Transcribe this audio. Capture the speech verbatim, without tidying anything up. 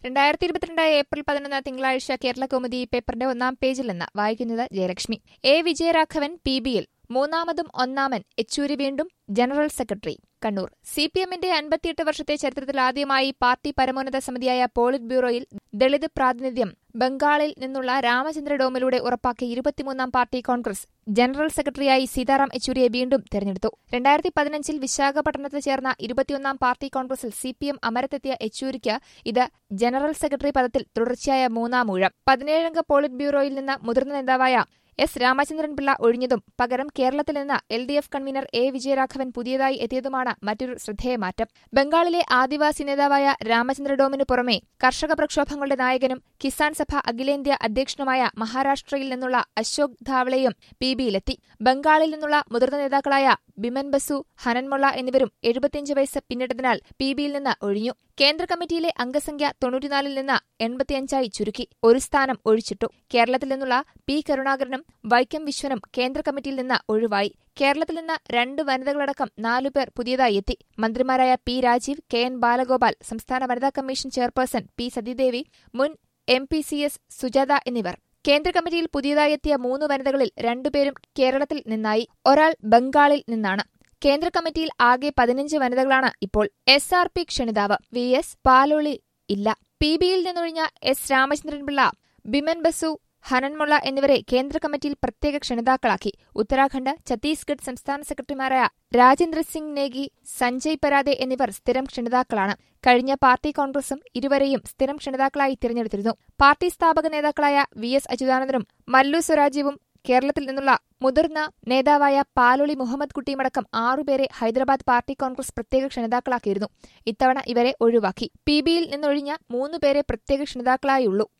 രണ്ടായിരത്തി ഇരുപത്തിരണ്ട് ഏപ്രിൽ പതിനൊന്ന് തിങ്കളാഴ്ച കേരളകൗമുദി പേപ്പറിന്റെ ഒന്നാം പേജിൽ നിന്ന് വായിക്കുന്നത് ജയലക്ഷ്മി. എ വിജയരാഘവൻ പി ബിയിൽ മൂന്നാമതും ഒന്നാമൻ യെച്ചൂരി വീണ്ടും general secretary. Kannur. C P എമ്മിന്റെ അൻപത്തിയെട്ട് വർഷത്തെ ചരിത്രത്തിൽ ആദ്യമായി പാർട്ടി പരമോന്നത സമിതിയായ പോളിറ്റ് ബ്യൂറോയിൽ ദളിത് പ്രാതിനിധ്യം ബംഗാളിൽ നിന്നുള്ള രാമചന്ദ്ര ഡോമിലൂടെ ഉറപ്പാക്കിയ ഇരുപത്തിമൂന്നാം പാർട്ടി കോൺഗ്രസ് ജനറൽ സെക്രട്ടറിയായി സീതാറാം യെച്ചൂരിയെ വീണ്ടും തെരഞ്ഞെടുത്തു. രണ്ടായിരത്തി പതിനഞ്ചിൽ വിശാഖപട്ടണത്ത് ചേർന്ന ഇരുപത്തിയൊന്നാം പാർട്ടി കോൺഗ്രസിൽ സി പി എം അമരത്തെത്തിയ യെച്ചൂരിക്ക് ഇത് ജനറൽ സെക്രട്ടറി പദത്തിൽ തുടർച്ചയായ മൂന്നാം ഊഴം. പതിനേഴംഗ പോളിറ്റ് ബ്യൂറോയിൽ നിന്ന് മുതിർന്ന നേതാവായ എസ് രാമചന്ദ്രൻപിള്ള ഒഴിഞ്ഞതും പകരം കേരളത്തിൽ നിന്ന് L D F convener A Vijayaraghavan പുതിയതായി എത്തിയതുമാണ് മറ്റൊരു ശ്രദ്ധേയമാറ്റം. ബംഗാളിലെ ആദിവാസി നേതാവായ രാമചന്ദ്ര ഡോമിനു പുറമെ കർഷക പ്രക്ഷോഭങ്ങളുടെ നായകനും കിസാൻ സഭ അഖിലേന്ത്യാ അധ്യക്ഷനുമായ മഹാരാഷ്ട്രയിൽ നിന്നുള്ള അശോക് ധാവളെയും പി ബിയിലെത്തി. ബംഗാളിൽ നിന്നുള്ള മുതിർന്ന നേതാക്കളായ ബിമൻ ബസു, ഹനൻമൊള്ള എന്നിവരും എഴുപത്തിയഞ്ച് വയസ്സ് പിന്നിട്ടതിനാൽ പി ബിയിൽ നിന്ന് ഒഴിഞ്ഞു. കേന്ദ്ര കമ്മിറ്റിയിലെ അംഗസംഖ്യ തൊണ്ണൂറ്റിനാലിൽ നിന്ന് എൺപത്തിയഞ്ചായി ചുരുക്കി. ഒരു സ്ഥാനം ഒഴിച്ചിട്ടു. കേരളത്തിൽ നിന്നുള്ള പി കരുണാകരനും വൈക്കം വിശ്വനും കേന്ദ്ര കമ്മിറ്റിയിൽ നിന്ന് ഒഴിവായി. കേരളത്തിൽ നിന്ന് രണ്ട് വനിതകളടക്കം നാലുപേർ പുതിയതായി എത്തി. മന്ത്രിമാരായ P Rajeev, K N Balagopal, സംസ്ഥാന വനിതാ കമ്മീഷൻ ചെയർപേഴ്സൺ പി സതീദേവി, മുൻ M P C S Sujatha എന്നിവർ. കേന്ദ്ര കമ്മിറ്റിയിൽ പുതിയതായി എത്തിയ മൂന്ന് വനിതകളിൽ രണ്ടുപേരും കേരളത്തിൽ നിന്നായി, ഒരാൾ ബംഗാളിൽ നിന്നാണ്. കേന്ദ്ര കമ്മിറ്റിയിൽ ആകെ പതിനഞ്ച് വനിതകളാണ് ഇപ്പോൾ. എസ് ആർ പി ക്ഷണിതാവ് വി എസ് പാലോളി ഇല്ല. പി ബിയിൽ നിന്നൊഴിഞ്ഞ എസ് രാമചന്ദ്രൻപിള്ള, ബിമൻ ബസു, ഹനൻമൊള്ള എന്നിവരെ കേന്ദ്ര കമ്മിറ്റിയിൽ പ്രത്യേക ക്ഷണിതാക്കളാക്കി. ഉത്തരാഖണ്ഡ്, ഛത്തീസ്ഗഡ് സംസ്ഥാന സെക്രട്ടറിമാരായ രാജേന്ദ്ര സിംഗ് നേഗി, സഞ്ജയ് പരാദെ എന്നിവർ സ്ഥിരം ക്ഷണിതാക്കളാണ്. കഴിഞ്ഞ പാർട്ടി കോൺഗ്രസും ഇരുവരെയും സ്ഥിരം ക്ഷണിതാക്കളായി തിരഞ്ഞെടുത്തിരുന്നു. പാർട്ടി സ്ഥാപക നേതാക്കളായ വി എസ് അച്യുതാനന്ദനും മല്ലു സ്വരാജീവും കേരളത്തിൽ നിന്നുള്ള മുതിർന്ന നേതാവായ പാലോളി മുഹമ്മദ് കുട്ടിയുമടക്കം ആറുപേരെ ഹൈദരാബാദ് പാർട്ടി കോൺഗ്രസ് പ്രത്യേക ക്ഷണിതാക്കളാക്കിയിരുന്നു. ഇത്തവണ ഇവരെ ഒഴിവാക്കി. പി ബിയിൽ നിന്നൊഴിഞ്ഞ മൂന്നുപേരെ പ്രത്യേക ക്ഷണിതാക്കളായുള്ളൂ.